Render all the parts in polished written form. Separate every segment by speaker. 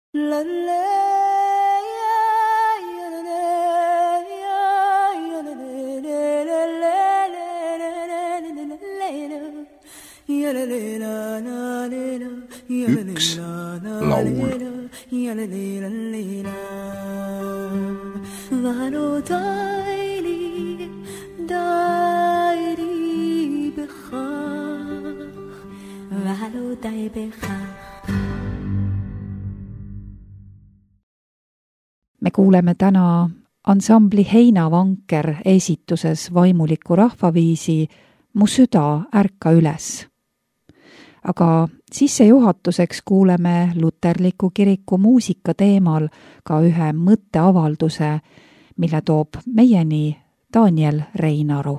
Speaker 1: Üks laul.
Speaker 2: Me kuuleme täna ansambli Heinavanker esituses vaimuliku rahvaviisi Mu süda ärka üles. Aga sissejuhatuseks kuuleme luterliku kiriku muusika teemal ka ühe mõtteavalduse, mille toob meieni Daniel Reinaru.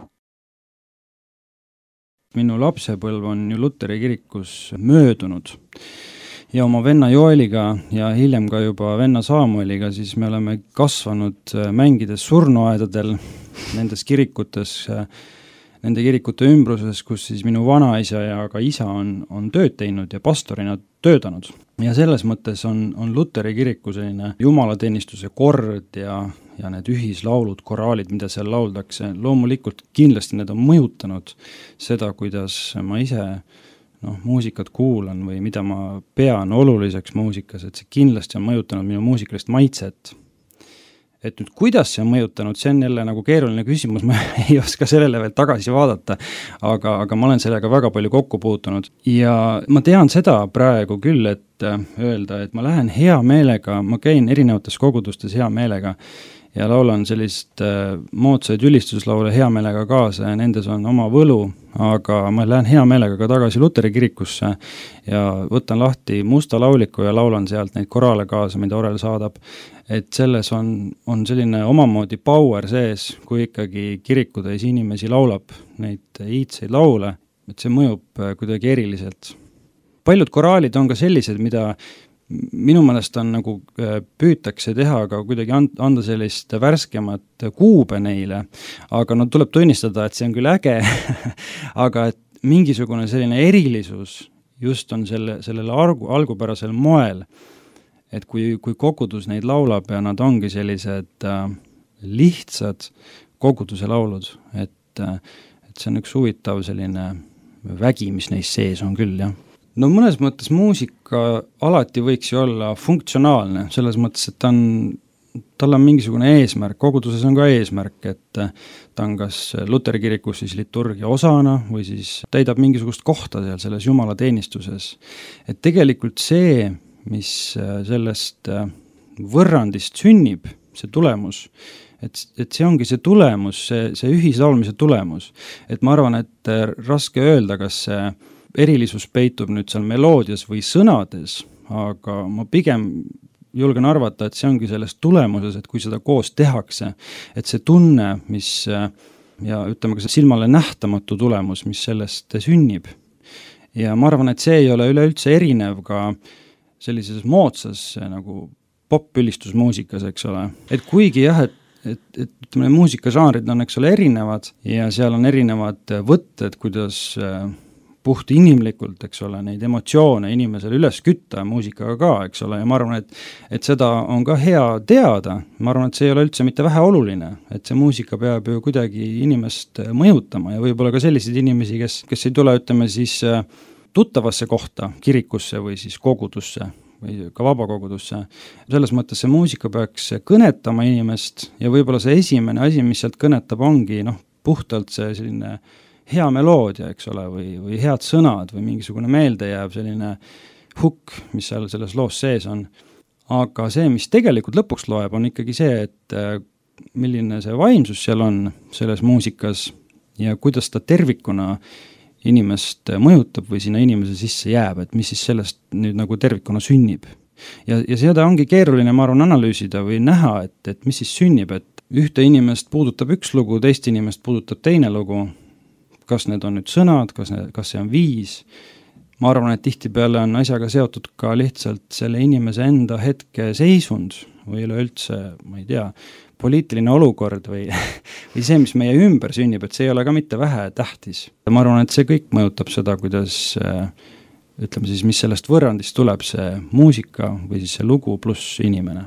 Speaker 3: Minu lapsepõlv on ju Luteri kirikus möödunud ja oma venna Joeliga ja hiljem ka juba venna Saamueliga siis me oleme kasvanud mängides surnuaedadel nendes kirikutes, nende kirikute ümbruses, kus siis minu vanaisa ja ka isa on tööd teinud ja pastorina töötanud. Ja selles mõttes on Luteri kiriku selline jumalateenistuse kord ja need ühislaulud, koraalid, mida seal lauldakse, loomulikult kindlasti need on mõjutanud seda, kuidas ma ise muusikat kuulan või mida ma pean oluliseks muusikas, et see kindlasti on mõjutanud minu muusikalist maitset. Et nüüd kuidas see on mõjutanud, see on jälle nagu keeruline küsimus, ma ei oska sellele veel tagasi vaadata, aga ma olen sellega väga palju kokku puutunud. Ja ma tean seda praegu küll, et öelda, et ma lähen hea meelega, ma käin erinevates kogudustes hea meelega ja laulan sellist moodsaid ülistuslaule hea meelega kaasa ja nendes on oma võlu, aga ma lähen hea meelega ka tagasi Luteri kirikusse ja võtan lahti musta lauliku ja laulan sealt neid koraale kaasa, mida Orel saadab. Et selles on selline omamoodi power sees, kui ikkagi kirikutäis inimesi laulab neid iidseid laule, et see mõjub kuidagi eriliselt. Paljud koraalid on ka sellised, mida minu meelest on nagu püütakse teha, aga kuidagi anda sellist värskemat kuube neile, aga tuleb tunnistada, et see on küll äge, aga et mingisugune selline erilisus just on sellele algupärasel moel, et kui kogudus neid laulab ja nad ongi sellised lihtsad koguduse laulud, et see on üks huvitav selline vägi, mis neis sees on küll, jah. No mõnes mõttes muusika alati võiks ju olla funktsionaalne, selles mõttes, et tal on mingisugune eesmärk, koguduses on ka eesmärk, et ta on kas Luteri kirikus siis liturgia osana või siis täidab mingisugust kohta seal selles jumalateenistuses. Et tegelikult see, mis sellest võrrandist sünnib, see tulemus, et see ongi see tulemus, see ühislaulmise tulemus. Et ma arvan, et raske öelda, kas see erilisus peitub nüüd seal meloodias või sõnades, aga ma pigem julgen arvata, et see ongi selles tulemuses, et kui seda koos tehakse, et see tunne, mis ja ütleme ka see silmale nähtamatu tulemus, mis sellest sünnib. Ja ma arvan, et see ei ole üleüldse erinev ka sellises moodsas nagu pop-ülistusmuusikas, eks ole. Et kuigi jah, et ütleme, muusikažanrid on, eks ole, erinevad ja seal on erinevad võtted, kuidas puht inimlikult, eks ole, neid emotsioone inimesele üles kütta muusikaga ka, eks ole, ja ma arvan, et seda on ka hea teada, ma arvan, et see ei ole üldse mitte vähe oluline, et see muusika peab ju kuidagi inimest mõjutama ja võib-olla ka selliseid inimesi, kes ei tule, ütleme siis tuttavasse kohta, kirikusse või siis kogudusse või ka vabakogudusse. Selles mõttes see muusika peaks kõnetama inimest ja võib-olla see esimene asi, mis sealt kõnetab, ongi puhtalt see selline hea meloodia, eks ole, või head sõnad või mingisugune meelde jääb selline hukk, mis seal selles loos sees on. Aga see, mis tegelikult lõpuks loeb, on ikkagi see, et milline see vaimsus seal on selles muusikas ja kuidas ta tervikuna inimest mõjutab või sinna inimese sisse jääb, et mis siis sellest nüüd nagu tervikuna sünnib. Ja seda ongi keeruline, ma arvan, analüüsida või näha, et mis siis sünnib, et ühte inimest puudutab üks lugu, teist inimest puudutab teine lugu, kas need on nüüd sõnad, kas see on viis. Ma arvan, et tihtipeale on asjaga seotud ka lihtsalt selle inimese enda hetke seisund või üleüldse, ma ei tea, poliitiline olukord või see, mis meie ümber sünnib, et see ei ole ka mitte vähe tähtis. Ma arvan, et see kõik mõjutab seda, kuidas ütleme siis, mis sellest võrrandist tuleb, see muusika või siis see lugu pluss inimene.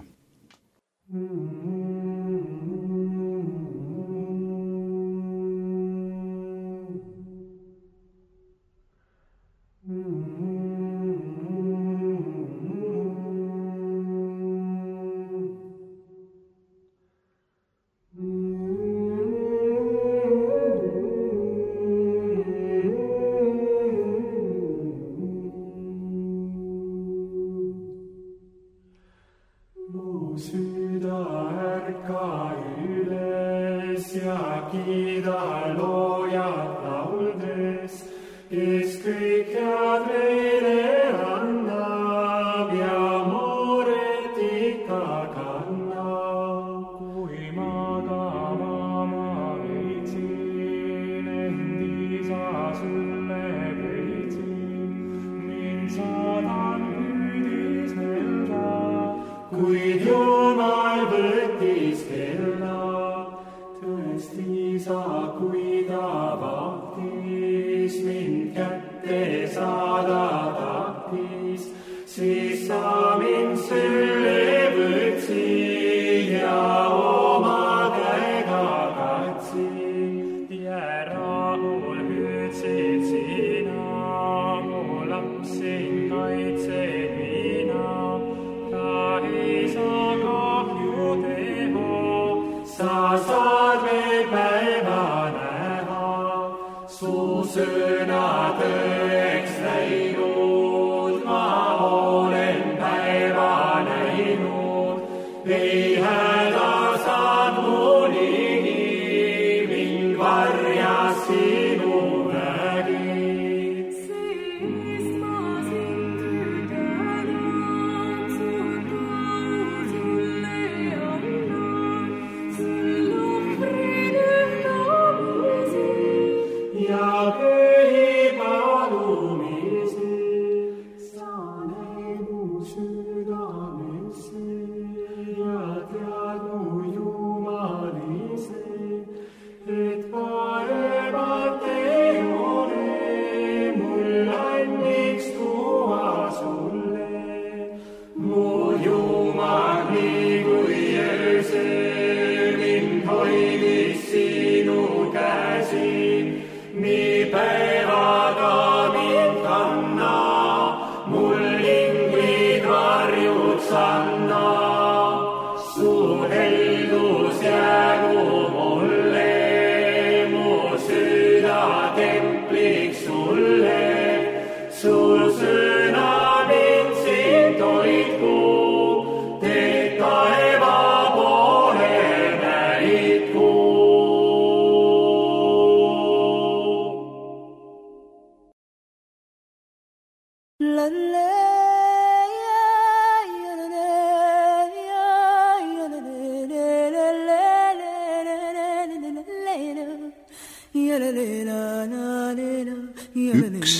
Speaker 1: Üks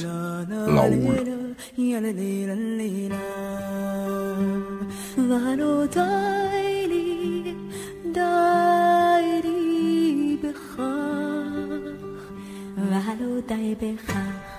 Speaker 1: laul.
Speaker 4: ולא די בכך